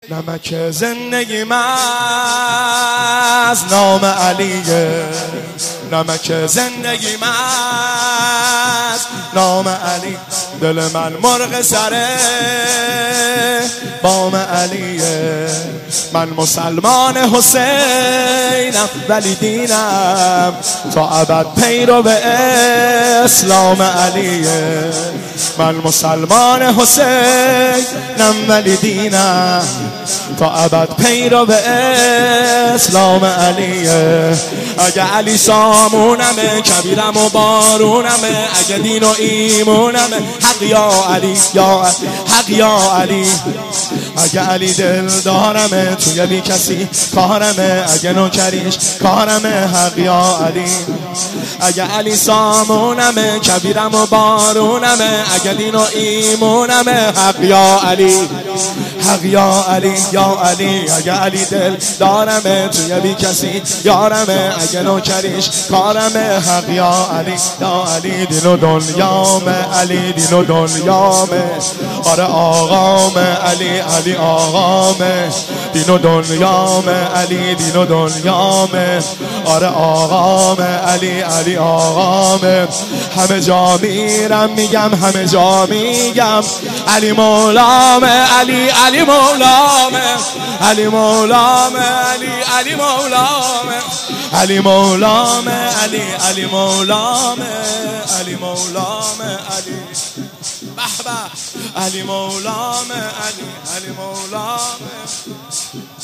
نمک زندگی من از نام علیه، نمک زندگی من از نام علی. دل من مرغ سره بام علیه، من مسلمان حسینم ولی دینم تا ابد پیرو به اسلام علیه. من مسلمان حسینم ولی دینم تا ابد پیرو به اسلام علیه. اگه علی سامونمه، کبیرم و بارونمه، اگه دین و ایمونمه، حق یا علی یا حق یا علی. اگه علی دل دارمه، توی بی کسی کارمه، اگه نوکریش کارمه، حق یا علی. اگه علی سامونمه، کبیرم و بارونمه، اگه دین و ایمونمه، حق یا علی حق یا علی یا علی. اگه علی دل دارمه، توی بی کسی یارمه، اگه نوکریش کارمه، حق یا علی یا علی. دین و دنیامه علی، دین و دنیامه، آره آقامه علی، علی آقامه. دین و دنیامه علی، دین و دنیامه، آره آقامه علی، علی آقامه. همه جا میرم میگم، همه جا میگم علی مولامه علی، علی مولامه علی مولامه علی، علی مولامه علی مولامه علی، علی مولامه علی مولامه علی. به به علی مولامه علی، علی مولامه.